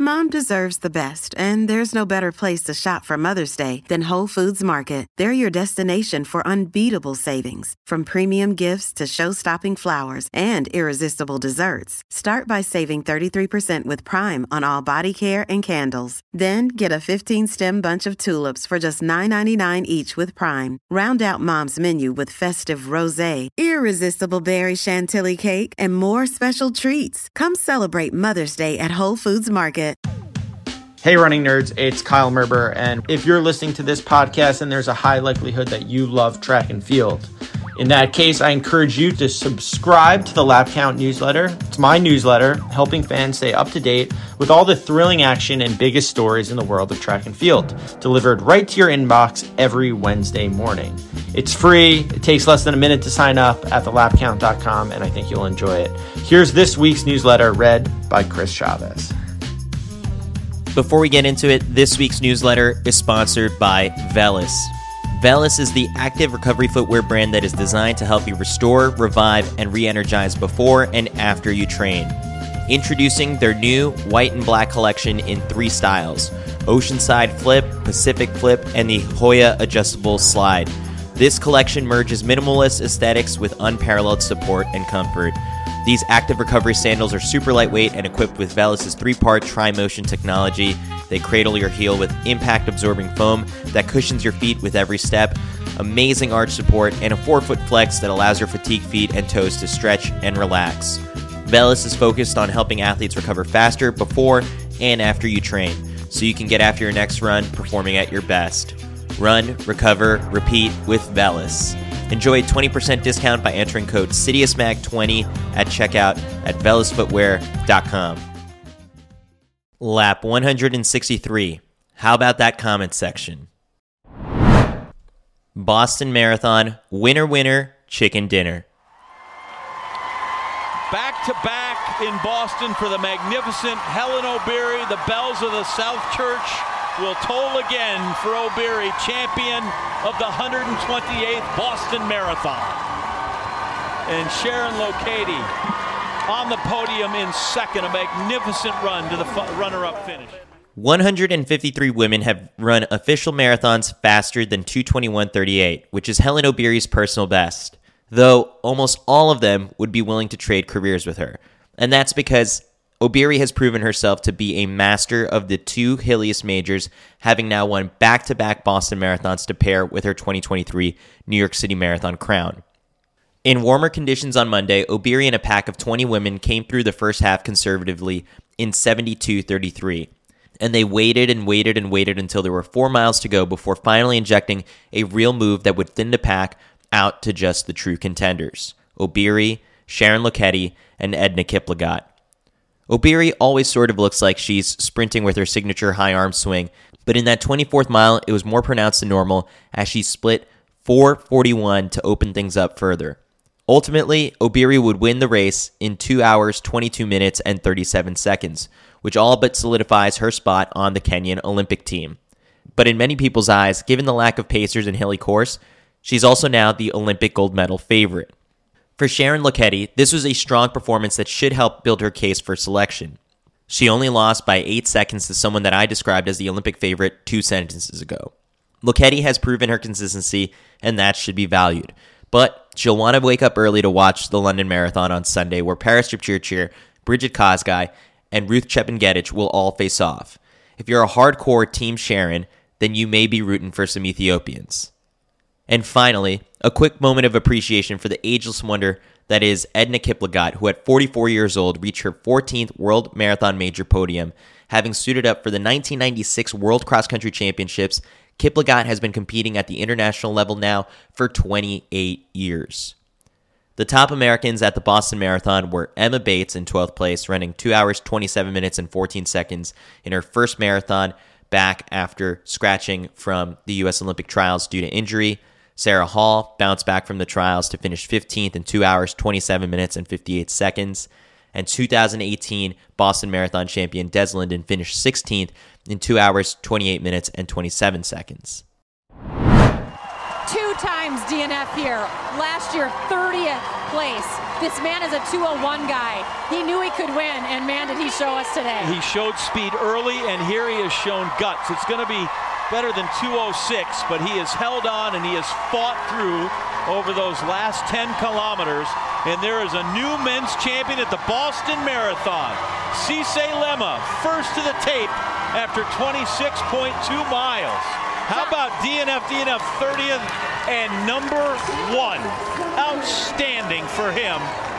Mom deserves the best, and there's no better place to shop for Mother's Day than Whole Foods Market. They're your destination for unbeatable savings, from premium gifts to show-stopping flowers and irresistible desserts. Start by saving 33% with Prime on all body care and candles. Then get a 15-stem bunch of tulips for just $9.99 each with Prime. Round out Mom's menu with festive rosé, irresistible berry chantilly cake, and more special treats. Come celebrate Mother's Day at Whole Foods Market. Hey running nerds, it's Kyle Merber, and if you're listening to this podcast, then there's a high likelihood that you love track and field. In that case, I encourage you to subscribe to the Lap Count newsletter. It's my newsletter, helping fans stay up to date with all the thrilling action and biggest stories in the world of track and field, delivered right to your inbox every Wednesday morning. It's free, it takes less than a minute to sign up at thelapcount.com, and I think you'll enjoy it. Here's this week's newsletter read by Chris Chavez. Before we get into it, this week's newsletter is sponsored by Velis. Velis is the active recovery footwear brand that is designed to help you restore, revive, and re-energize before and after you train. Introducing their new white and black collection in 3 styles: Oceanside Flip, Pacific Flip, and the Hoya Adjustable Slide. This collection merges minimalist aesthetics with unparalleled support and comfort. These active recovery sandals are super lightweight and equipped with Velis' 3-part Tri-Motion technology. They cradle your heel with impact-absorbing foam that cushions your feet with every step, amazing arch support, and a 4-foot flex that allows your fatigued feet and toes to stretch and relax. Velis is focused on helping athletes recover faster before and after you train, so you can get after your next run performing at your best. Run, recover, repeat with Velis. Enjoy a 20% discount by entering code CITIUSMAG20 at checkout at velisfootwear.com. Lap 163. How about that comment section? Boston Marathon, winner, winner, chicken dinner. Back to back in Boston for the magnificent Helen Obiri. The bells of the South Church will toll again for Obiri, champion of the 128th Boston Marathon. And Sharon Lokedi on the podium in second, a magnificent run to the runner-up finish. 153 women have run official marathons faster than 2:21:38, which is Helen Obiri's personal best, though almost all of them would be willing to trade careers with her. And that's because Obiri has proven herself to be a master of the 2 hilliest majors, having now won back-to-back Boston Marathons to pair with her 2023 New York City Marathon crown. In warmer conditions on Monday, Obiri and a pack of 20 women came through the first half conservatively in 72:33, and they waited and waited and waited until there were 4 miles to go before finally injecting a real move that would thin the pack out to just the true contenders: Obiri, Sharon Lokedi, and Edna Kiplagat. Obiri always sort of looks like she's sprinting with her signature high arm swing, but in that 24th mile, it was more pronounced than normal as she split 4:41 to open things up further. Ultimately, Obiri would win the race in 2 hours, 22 minutes, and 37 seconds, which all but solidifies her spot on the Kenyan Olympic team. But in many people's eyes, given the lack of pacers in hilly course, she's also now the Olympic gold medal favorite. For Sharon Lokedi, this was a strong performance that should help build her case for selection. She only lost by 8 seconds to someone that I described as the Olympic favorite 2 sentences ago. Lokedi has proven her consistency, and that should be valued. But she'll want to wake up early to watch the London Marathon on Sunday, where Paris Jepchirchir, Bridget Kosgei, and Ruth Chepngetich will all face off. If you're a hardcore Team Sharon, then you may be rooting for some Ethiopians. And finally, a quick moment of appreciation for the ageless wonder that is Edna Kiplagat, who at 44 years old reached her 14th World Marathon Major podium. Having suited up for the 1996 World Cross Country Championships, Kiplagat has been competing at the international level now for 28 years. The top Americans at the Boston Marathon were Emma Bates in 12th place, running 2 hours, 27 minutes, and 14 seconds in her first marathon back after scratching from the U.S. Olympic trials due to injury. Sarah Hall bounced back from the trials to finish 15th in 2 hours, 27 minutes, and 58 seconds. And 2018 Boston Marathon champion Des Linden finished 16th in 2 hours, 28 minutes, and 27 seconds. 2:21 times DNF here. Last year, 30th place. This man is a 201 guy. He knew he could win, and man, did he show us today. He showed speed early, and here he has shown guts. It's going to be better than 206, but he has held on and he has fought through over those last 10 kilometers. And there is a new men's champion at the Boston Marathon. Cissé Lema, first to the tape after 26.2 miles. How about DNF 30th and number 1? Outstanding for him.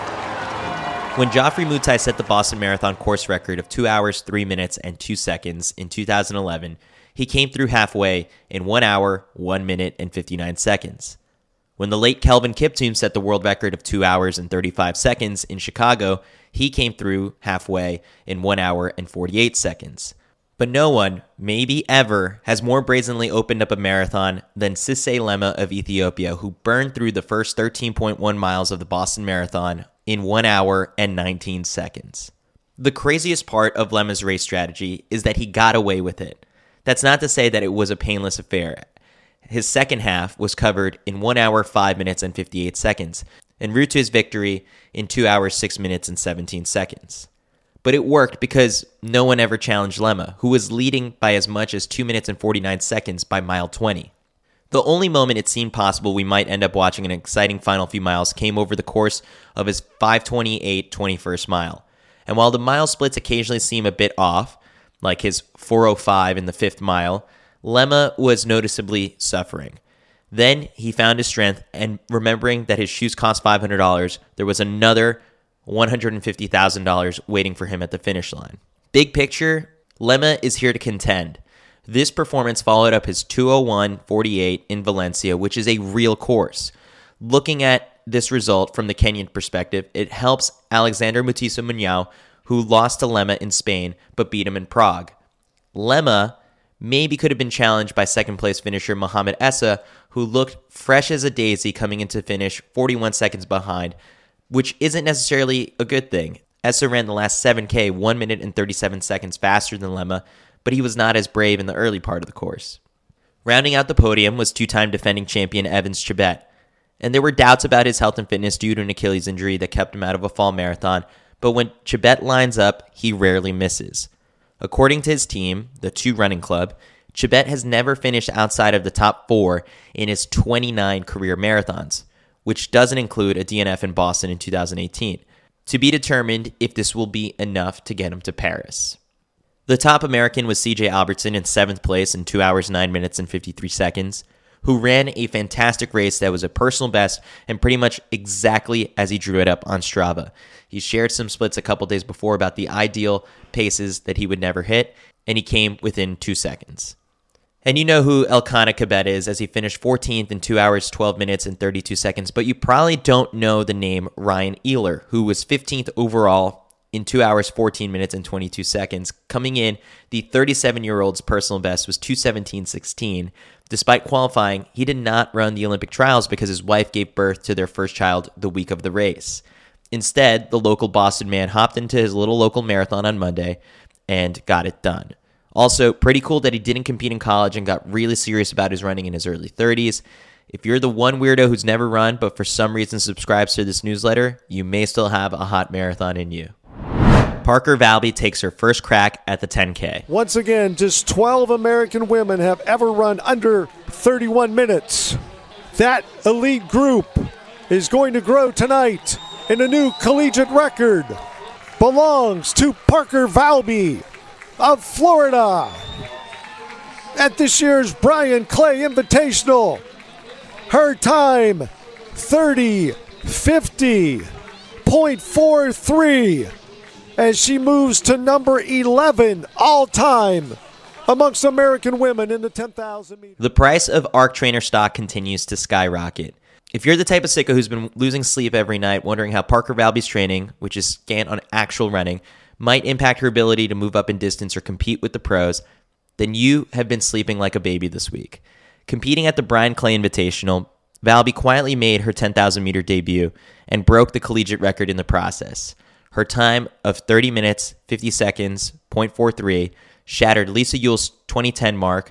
When Geoffrey Mutai set the Boston Marathon course record of 2 hours, 3 minutes, and 2 seconds in 2011, he came through halfway in 1 hour, 1 minute, and 59 seconds. When the late Kelvin Kiptoon set the world record of 2 hours and 35 seconds in Chicago, he came through halfway in 1 hour and 48 seconds. But no one, maybe ever, has more brazenly opened up a marathon than Cissé Lema of Ethiopia, who burned through the first 13.1 miles of the Boston Marathon in 1 hour and 19 seconds. The craziest part of Lema's race strategy is that he got away with it. That's not to say that it was a painless affair. His second half was covered in 1 hour, 5 minutes, and 58 seconds, en route to his victory in 2 hours, 6 minutes, and 17 seconds. But it worked because no one ever challenged Lema, who was leading by as much as 2 minutes and 49 seconds by mile 20. The only moment it seemed possible we might end up watching an exciting final few miles came over the course of his 5:28 21st mile. And while the mile splits occasionally seem a bit off, like his 4:05 in the 5th mile, Lema was noticeably suffering. Then he found his strength, and remembering that his shoes cost $500, there was another $150,000 waiting for him at the finish line. Big picture, Lema is here to contend. This performance followed up his 2:01.48 in Valencia, which is a real course. Looking at this result from the Kenyan perspective, it helps Alexander Mutiso Munyao, who lost to Lema in Spain but beat him in Prague. Lema maybe could have been challenged by second-place finisher Mohamed Essa, who looked fresh as a daisy coming into finish 41 seconds behind, which isn't necessarily a good thing. Essa ran the last 7K 1 minute and 37 seconds faster than Lema, but he was not as brave in the early part of the course. Rounding out the podium was two-time defending champion Evans Chebet, and there were doubts about his health and fitness due to an Achilles injury that kept him out of a fall marathon, but when Chebet lines up, he rarely misses. According to his team, the 2 Running Club, Chebet has never finished outside of the top 4 in his 29 career marathons, which doesn't include a DNF in Boston in 2018. To be determined if this will be enough to get him to Paris. The top American was CJ Albertson in 7th place in 2 hours, 9 minutes, and 53 seconds, who ran a fantastic race that was a personal best and pretty much exactly as he drew it up on Strava. He shared some splits a couple days before about the ideal paces that he would never hit, and he came within 2 seconds. And you know who Elkanah Kebet is, as he finished 14th in 2 hours, 12 minutes, and 32 seconds, but you probably don't know the name Ryan Ehler, who was 15th overall in 2 hours, 14 minutes, and 22 seconds. Coming in, the 37-year-old's personal best was 2:17.16. Despite qualifying, he did not run the Olympic trials because his wife gave birth to their first child the week of the race. Instead, the local Boston man hopped into his little local marathon on Monday and got it done. Also, pretty cool that he didn't compete in college and got really serious about his running in his early 30s. If you're the one weirdo who's never run but for some reason subscribes to this newsletter, you may still have a hot marathon in you. Parker Valby takes her first crack at the 10K. Once again, just 12 American women have ever run under 31 minutes. That elite group is going to grow tonight, and a new collegiate record belongs to Parker Valby of Florida at this year's Brian Clay Invitational. Her time, 30:50.43. as she moves to number 11 all-time amongst American women in the 10,000 meters. The price of ARC Trainer stock continues to skyrocket. If you're the type of sicko who's been losing sleep every night wondering how Parker Valby's training, which is scant on actual running, might impact her ability to move up in distance or compete with the pros, then you have been sleeping like a baby this week. Competing at the Brian Clay Invitational, Valby quietly made her 10,000-meter debut and broke the collegiate record in the process. Her time of 30 minutes, 50 seconds, .43, shattered Lisa Yule's 2010 mark,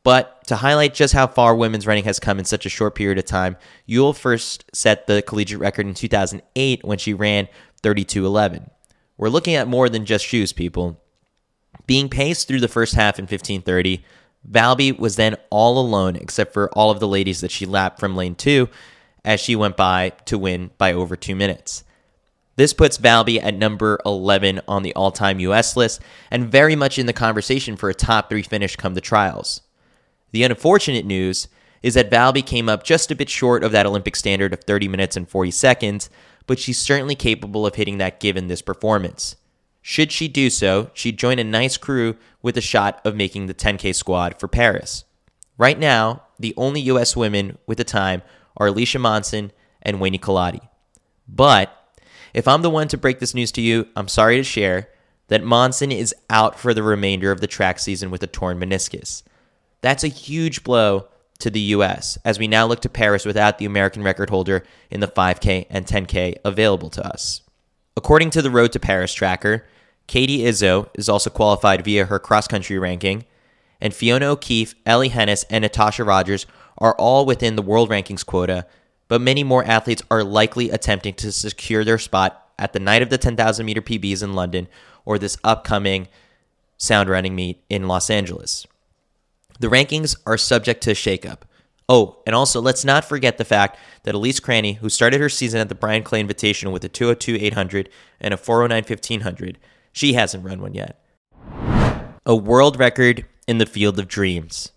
But to highlight just how far women's running has come in such a short period of time, Ewell first set the collegiate record in 2008 when she ran 32:11. We're looking at more than just shoes, people. Being paced through the first half in 15:30, Valby was then all alone except for all of the ladies that she lapped from lane 2 as she went by to win by over 2 minutes. This puts Valby at number 11 on the all-time U.S. list and very much in the conversation for a top 3 finish come the trials. The unfortunate news is that Valby came up just a bit short of that Olympic standard of 30 minutes and 40 seconds, but she's certainly capable of hitting that given this performance. Should she do so, she'd join a nice crew with a shot of making the 10K squad for Paris. Right now, the only U.S. women with the time are Alicia Monson and Wayne Colati. But if I'm the one to break this news to you, I'm sorry to share that Monson is out for the remainder of the track season with a torn meniscus. That's a huge blow to the U.S. as we now look to Paris without the American record holder in the 5K and 10K available to us. According to the Road to Paris tracker, Katie Izzo is also qualified via her cross-country ranking, and Fiona O'Keefe, Ellie Hennis, and Natasha Rogers are all within the world rankings quota, but many more athletes are likely attempting to secure their spot at the night of the 10,000-meter PBs in London or this upcoming sound running meet in Los Angeles. The rankings are subject to a shakeup. Oh, and also let's not forget the fact that Elise Cranny, who started her season at the Brian Clay Invitational with a 2:02.800 and a 4:09.1500, she hasn't run one yet. A world record in the field of dreams.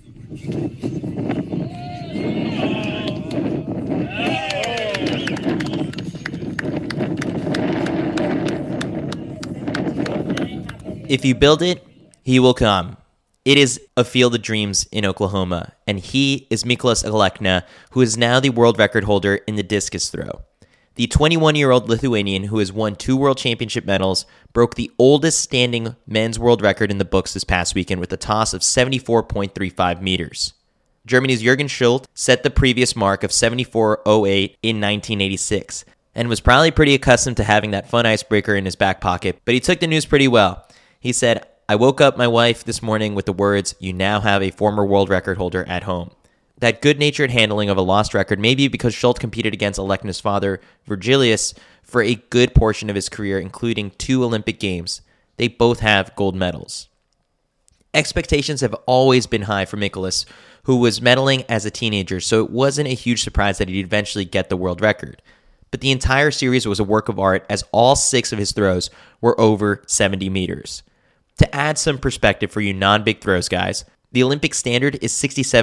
If you build it, he will come. It is a field of dreams in Oklahoma, and he is Mykolas Alekna, who is now the world record holder in the discus throw. The 21-year-old Lithuanian, who has won 2 world championship medals, broke the oldest standing men's world record in the books this past weekend with a toss of 74.35 meters. Germany's Jürgen Schultz set the previous mark of 74.08 in 1986, and was probably pretty accustomed to having that fun icebreaker in his back pocket, but he took the news pretty well. He said, "I woke up my wife this morning with the words, 'You now have a former world record holder at home.'" That good-natured handling of a lost record may be because Schultz competed against Alekna's father, Virgilius, for a good portion of his career, including 2 Olympic Games. They both have gold medals. Expectations have always been high for Mykolas, who was medaling as a teenager, so it wasn't a huge surprise that he'd eventually get the world record. But the entire series was a work of art as all 6 of his throws were over 70 meters. To add some perspective for you non-big throws guys, the Olympic standard is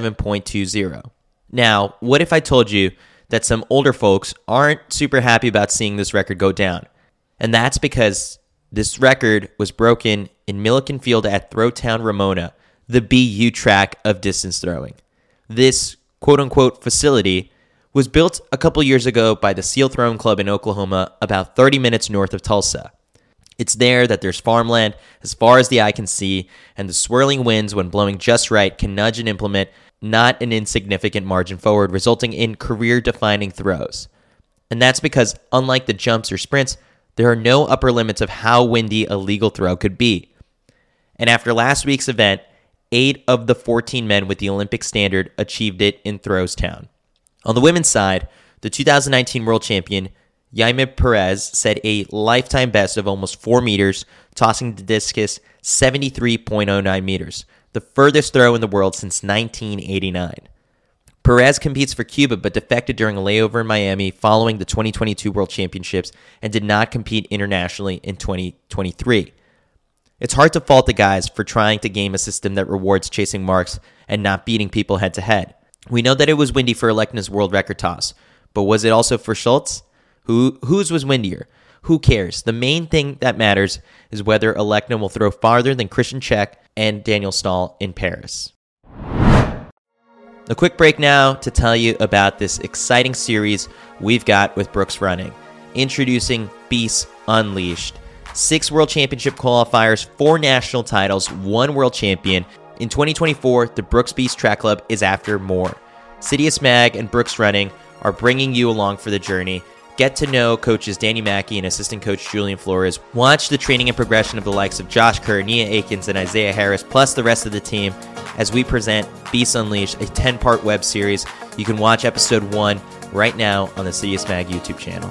67.20. Now, what if I told you that some older folks aren't super happy about seeing this record go down? And that's because this record was broken in Milliken Field at Throwtown, Ramona, the BU track of distance throwing. This quote-unquote facility was built a couple years ago by the Seal Throwing Club in Oklahoma, about 30 minutes north of Tulsa. It's there that there's farmland as far as the eye can see, and the swirling winds, when blowing just right, can nudge and implement not an insignificant margin forward, resulting in career-defining throws. And that's because, unlike the jumps or sprints, there are no upper limits of how windy a legal throw could be. And after last week's event, 8 of the 14 men with the Olympic standard achieved it in Throwstown. On the women's side, the 2019 world champion, Jaime Perez, set a lifetime best of almost 4 meters, tossing the discus 73.09 meters, the furthest throw in the world since 1989. Perez competes for Cuba but defected during a layover in Miami following the 2022 World Championships and did not compete internationally in 2023. It's hard to fault the guys for trying to game a system that rewards chasing marks and not beating people head-to-head. We know that it was windy for Alekna's world record toss, but was it also for Schultz? Whose was windier? Who cares? The main thing that matters is whether Alekna will throw farther than Christian Czech and Daniel Stahl in Paris. A quick break now to tell you about this exciting series we've got with Brooks Running. Introducing Beasts Unleashed. 6 World Championship qualifiers, 4 national titles, 1 world champion. In 2024, the Brooks Beast Track Club is after more. Citius Mag and Brooks Running are bringing you along for the journey. get to know coaches Danny Mackey and assistant coach Julian Flores, watch the training and progression of the likes of Josh Kerr, Nia Akins, and Isaiah Harris, plus the rest of the team as we present Beasts Unleashed, a 10-part web series. You can watch episode 1 right now on the Citius Mag YouTube channel.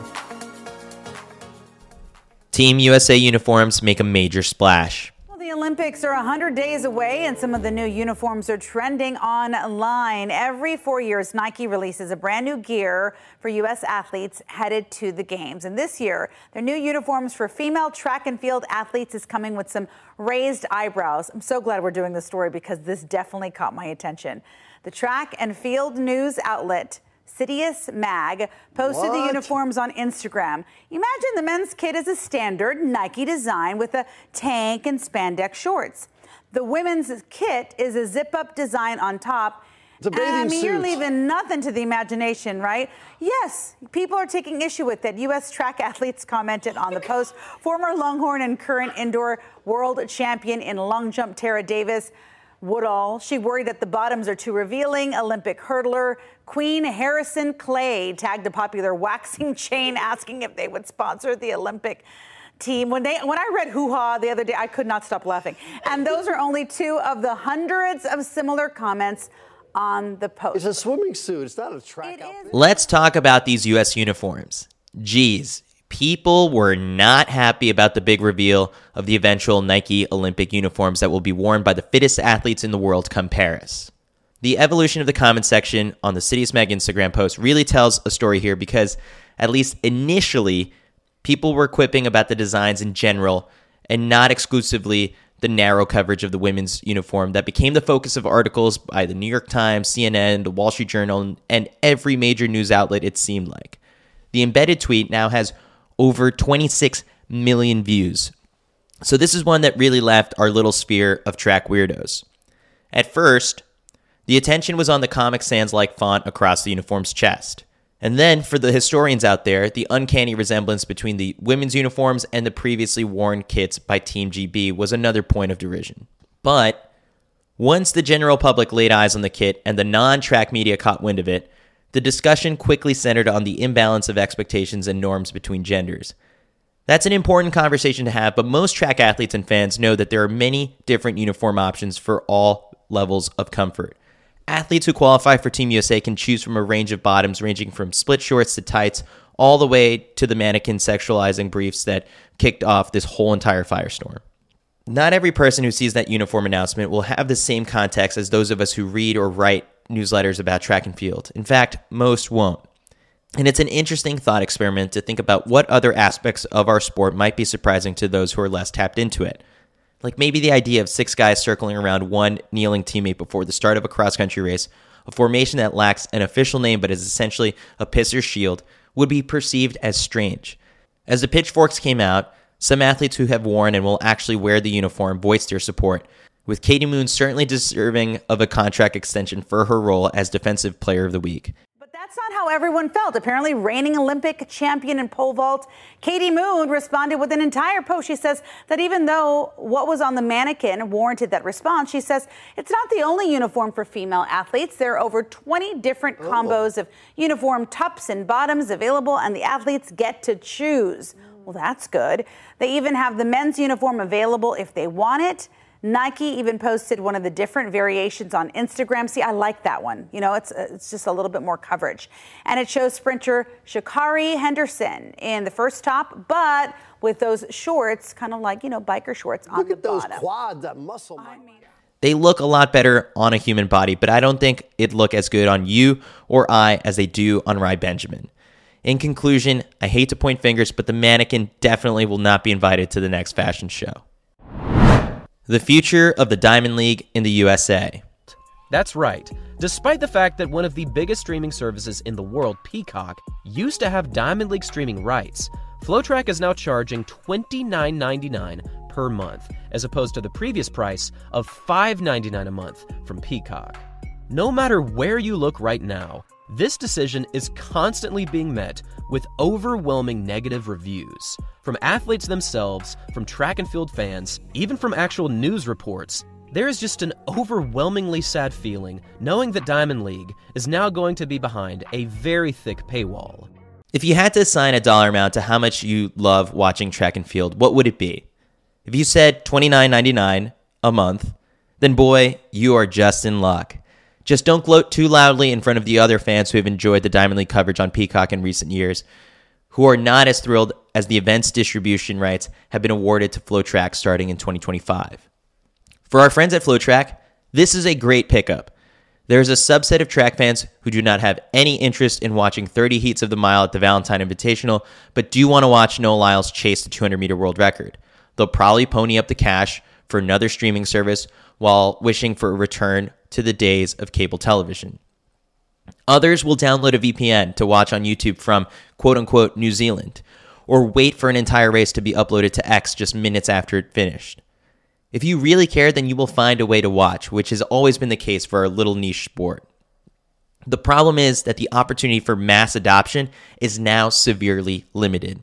Team USA uniforms make a major splash. The Olympics are 100 days away, and some of the new uniforms are trending online. Every 4 years, Nike releases a brand new gear for U.S. athletes headed to the games. And this year, their new uniforms for female track and field athletes is coming with some raised eyebrows. I'm so glad we're doing this story because this definitely caught my attention. The track and field news outlet Citius Mag posted the uniforms on Instagram. Imagine the men's kit is a standard Nike design with a tank and spandex shorts. The women's kit is a zip-up design on top. It's a bathing suit. You're leaving nothing to the imagination, right? Yes, people are taking issue with it. U.S. track athletes commented on the post. Former Longhorn and current indoor world champion in long jump Tara Davis Woodall. She worried that the bottoms are too revealing. Olympic hurdler Queen Harrison Clay tagged a popular waxing chain asking if they would sponsor the Olympic team. When I read hoo-ha the other day, I could not stop laughing. And those are only 2 of the hundreds of similar comments on the post. It's a swimming suit. It's not a track outfit. Let's talk about these U.S. uniforms. Geez, people were not happy about the big reveal of the eventual Nike Olympic uniforms that will be worn by the fittest athletes in the world come Paris. The evolution of the comment section on the Citius Mag Instagram post really tells a story here because, at least initially, people were quipping about the designs in general and not exclusively the narrow coverage of the women's uniform that became the focus of articles by the New York Times, CNN, the Wall Street Journal, and every major news outlet it seemed like. The embedded tweet now has over 26 million views. So this is one that really left our little sphere of track weirdos. At first, the attention was on the Comic Sans-like font across the uniform's chest. And then, for the historians out there, the uncanny resemblance between the women's uniforms and the previously worn kits by Team GB was another point of derision. But once the general public laid eyes on the kit and the non-track media caught wind of it, the discussion quickly centered on the imbalance of expectations and norms between genders. That's an important conversation to have, but most track athletes and fans know that there are many different uniform options for all levels of comfort. Athletes who qualify for Team USA can choose from a range of bottoms ranging from split shorts to tights, all the way to the mannequin sexualizing briefs that kicked off this whole entire firestorm. Not every person who sees that uniform announcement will have the same context as those of us who read or write newsletters about track and field. In fact, most won't. And it's an interesting thought experiment to think about what other aspects of our sport might be surprising to those who are less tapped into it. Like maybe the idea of 6 guys circling around one kneeling teammate before the start of a cross-country race, a formation that lacks an official name but is essentially a pisser's shield, would be perceived as strange. As the pitchforks came out, some athletes who have worn and will actually wear the uniform voiced their support, with Katie Moon certainly deserving of a contract extension for her role as Defensive Player of the Week. That's not how everyone felt. Apparently, reigning Olympic champion in pole vault, Katie Moon responded with an entire post. She says that even though what was on the mannequin warranted that response, she says it's not the only uniform for female athletes. There are over 20 different combos of uniform tops and bottoms available, and the athletes get to choose. Well, that's good. They even have the men's uniform available if they want it. Nike even posted one of the different variations on Instagram. See, I like that one. You know, it's just a little bit more coverage. And it shows sprinter Sha'Carri Henderson in the first top, but with those shorts, kind of like, you know, biker shorts on the bottom. Look at those quads, that muscle. They look a lot better on a human body, but I don't think it'd look as good on you or I as they do on Rai Benjamin. In conclusion, I hate to point fingers, but the mannequin definitely will not be invited to the next fashion show. The future of the Diamond League in the USA. That's right. Despite the fact that one of the biggest streaming services in the world, Peacock, used to have Diamond League streaming rights, FloTrack is now charging $29.99 per month, as opposed to the previous price of $5.99 a month from Peacock. No matter where you look right now, this decision is constantly being met with overwhelming negative reviews. From athletes themselves, from track and field fans, even from actual news reports, there is just an overwhelmingly sad feeling knowing that Diamond League is now going to be behind a very thick paywall. If you had to assign a dollar amount to how much you love watching track and field, what would it be? If you said $29.99 a month, then boy, you are just in luck. Just don't gloat too loudly in front of the other fans who have enjoyed the Diamond League coverage on Peacock in recent years, who are not as thrilled as the event's distribution rights have been awarded to FloTrack starting in 2025. For our friends at FloTrack, this is a great pickup. There is a subset of track fans who do not have any interest in watching 30 heats of the mile at the Valentine Invitational, but do want to watch Noah Lyles chase the 200-meter world record. They'll probably pony up the cash for another streaming service while wishing for a return to the days of cable television. Others will download a VPN to watch on YouTube from quote-unquote New Zealand, or wait for an entire race to be uploaded to X just minutes after it finished. If you really care, then you will find a way to watch, which has always been the case for our little niche sport. The problem is that the opportunity for mass adoption is now severely limited.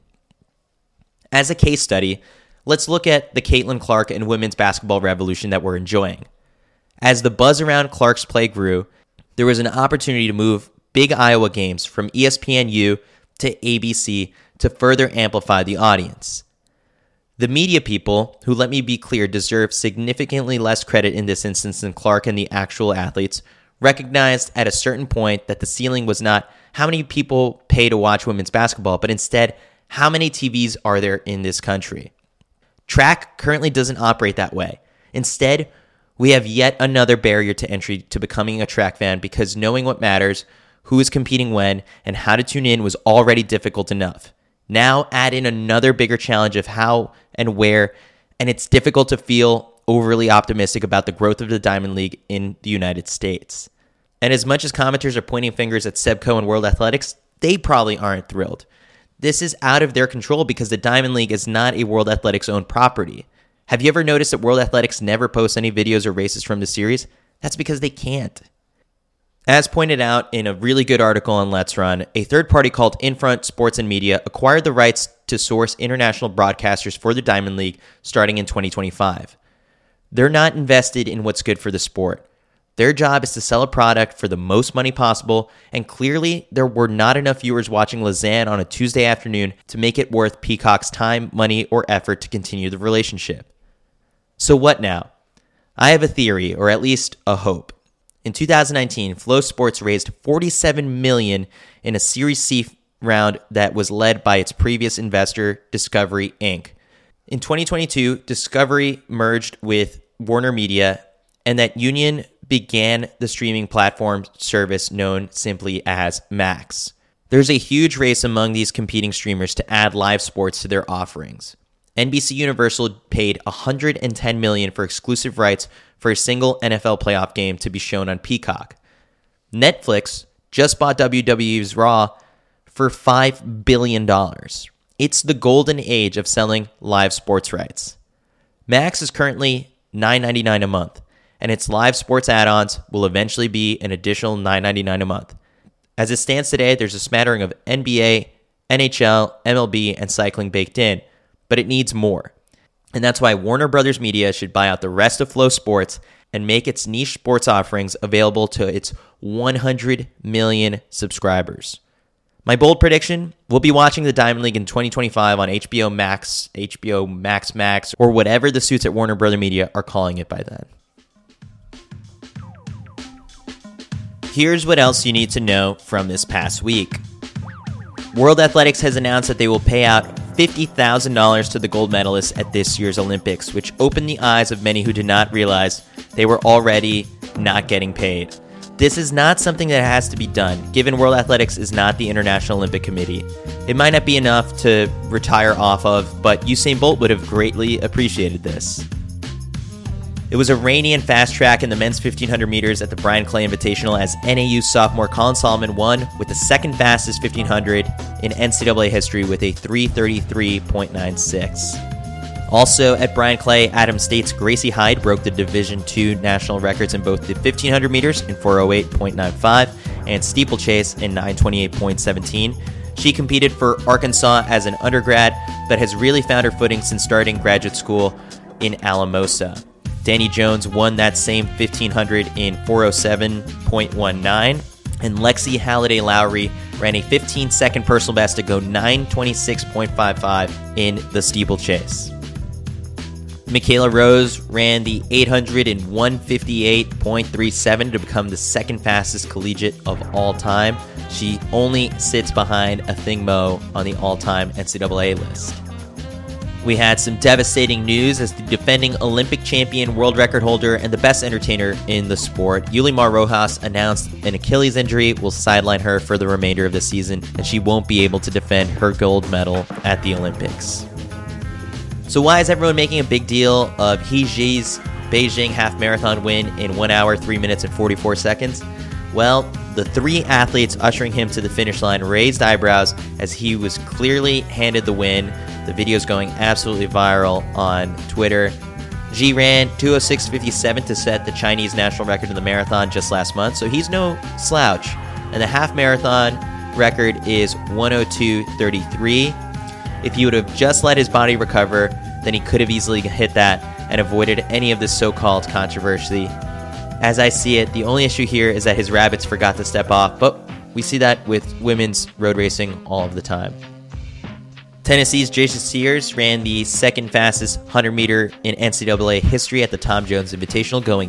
As a case study, let's look at the Caitlin Clark and women's basketball revolution that we're enjoying. As the buzz around Clark's play grew, there was an opportunity to move big Iowa games from ESPNU to ABC to further amplify the audience. The media people, who, let me be clear, deserve significantly less credit in this instance than Clark and the actual athletes, recognized at a certain point that the ceiling was not how many people pay to watch women's basketball, but instead, how many TVs are there in this country? Track currently doesn't operate that way. Instead, we have yet another barrier to entry to becoming a track fan because knowing what matters, who is competing when, and how to tune in was already difficult enough. Now add in another bigger challenge of how and where, and it's difficult to feel overly optimistic about the growth of the Diamond League in the United States. And as much as commenters are pointing fingers at Sebco and World Athletics, they probably aren't thrilled. This is out of their control because the Diamond League is not a World Athletics owned property. Have you ever noticed that World Athletics never posts any videos or races from the series? That's because they can't. As pointed out in a really good article on Let's Run, a third party called Infront Sports and Media acquired the rights to source international broadcasters for the Diamond League starting in 2025. They're not invested in what's good for the sport. Their job is to sell a product for the most money possible, and clearly there were not enough viewers watching Lausanne on a Tuesday afternoon to make it worth Peacock's time, money, or effort to continue the relationship. So what now? I have a theory, or at least a hope. In 2019, Flow Sports raised $47 million in a Series C round that was led by its previous investor, Discovery, Inc. In 2022, Discovery merged with Warner Media, and that union began the streaming platform service known simply as Max. There's a huge race among these competing streamers to add live sports to their offerings. NBC Universal paid $110 million for exclusive rights for a single NFL playoff game to be shown on Peacock. Netflix just bought WWE's Raw for $5 billion. It's the golden age of selling live sports rights. Max is currently $9.99 a month, and its live sports add-ons will eventually be an additional $9.99 a month. As it stands today, there's a smattering of NBA, NHL, MLB, and cycling baked in, but it needs more. And that's why Warner Brothers Media should buy out the rest of Flow Sports and make its niche sports offerings available to its 100 million subscribers. My bold prediction, we'll be watching the Diamond League in 2025 on HBO Max, HBO Max, or whatever the suits at Warner Brothers Media are calling it by then. Here's what else you need to know from this past week. World Athletics has announced that they will pay out $50,000 to the gold medalists at this year's Olympics, which opened the eyes of many who did not realize they were already not getting paid. This is not something that has to be done, given World Athletics is not the International Olympic Committee. It might not be enough to retire off of, but Usain Bolt would have greatly appreciated this. It was a rainy and fast track in the men's 1500 meters at the Brian Clay Invitational as NAU sophomore Colin Solomon won with the second fastest 1500 in NCAA history with a 3:33.96. Also at Brian Clay, Adams State's Gracie Hyde broke the Division II national records in both the 1500 meters in 4:08.95 and steeplechase in 9:28.17. She competed for Arkansas as an undergrad, but has really found her footing since starting graduate school in Alamosa. Danny Jones won that same 1500 in 4:07.19, and Lexi Halliday Lowry ran a 15-second personal best to go 9:26.55 in the steeplechase. Michaela Rose ran the 800 in 1:58.37 to become the second fastest collegiate of all time. She only sits behind Athing Mu on the all-time NCAA list. We had some devastating news as the defending Olympic champion, world record holder, and the best entertainer in the sport, Yulimar Rojas, announced an Achilles injury will sideline her for the remainder of the season, and she won't be able to defend her gold medal at the Olympics. So why is everyone making a big deal of He Ji's Beijing half marathon win in 1 hour, 3 minutes, and 44 seconds? Well, the three athletes ushering him to the finish line raised eyebrows as he was clearly handed the win. The video's going absolutely viral on Twitter. Ji ran 2:06.57 to set the Chinese national record in the marathon just last month, so he's no slouch. And the half marathon record is 1:02.33. If he would have just let his body recover, then he could have easily hit that and avoided any of this so-called controversy. As I see it, the only issue here is that his rabbits forgot to step off, but we see that with women's road racing all of the time. Tennessee's Jacia Sears ran the second fastest 100-meter in NCAA history at the Tom Jones Invitational, going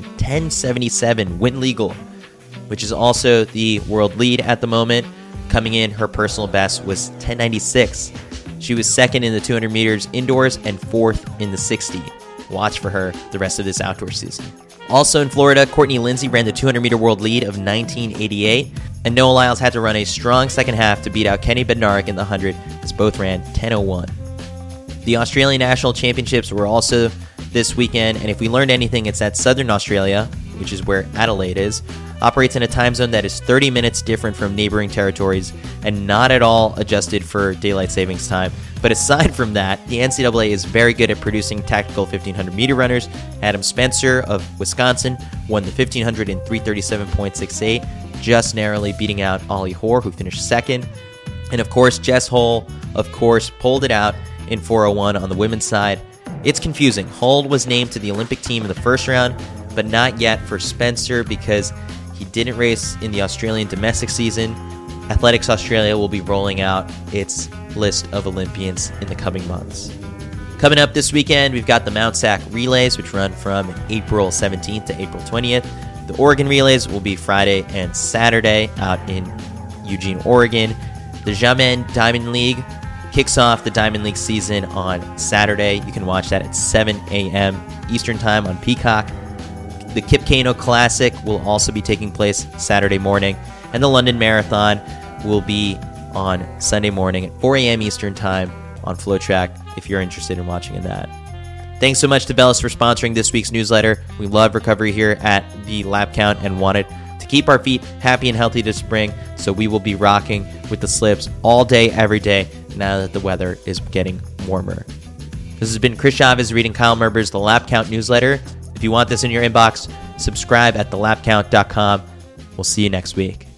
10:77, win legal, which is also the world lead at the moment. Coming in, her personal best was 10:96. She was second in the 200 meters indoors and fourth in the 60. Watch for her the rest of this outdoor season. Also in Florida, Courtney Lindsay ran the 200-meter world lead of 19:88, and Noah Lyles had to run a strong second half to beat out Kenny Bednarik in the 100, as both ran 10:01. The Australian National Championships were also this weekend, and if we learned anything, it's that Southern Australia, which is where Adelaide is, operates in a time zone that is 30 minutes different from neighboring territories and not at all adjusted for daylight savings time. But aside from that, the NCAA is very good at producing tactical 1,500-meter runners. Adam Spencer of Wisconsin won the 1,500 in 3:37.68, just narrowly beating out Ollie Hoare, who finished second. And of course, Jess Hull, pulled it out in 4:01 on the women's side. It's confusing. Hull was named to the Olympic team in the first round, but not yet for Spencer because he didn't race in the Australian domestic season. Athletics Australia will be rolling out its list of Olympians in the coming months. Coming up this weekend, we've got the Mount Sac Relays, which run from April 17th to April 20th. The Oregon Relays will be Friday and Saturday out in Eugene, Oregon. The Xiamen Diamond League kicks off the Diamond League season on Saturday. You can watch that at 7 a.m. Eastern Time on Peacock. The Kip Keino Classic will also be taking place Saturday morning, and the London Marathon will be on Sunday morning at 4 a.m. Eastern Time on FloTrack if you're interested in watching that. Thanks so much to Bellus for sponsoring this week's newsletter. We love recovery here at the Lap Count and wanted to keep our feet happy and healthy this spring, so we will be rocking with the slips all day, every day, now that the weather is getting warmer. This has been Chris Chavez reading Kyle Merber's The Lap Count newsletter. If you want this in your inbox, subscribe at thelapcount.com. We'll see you next week.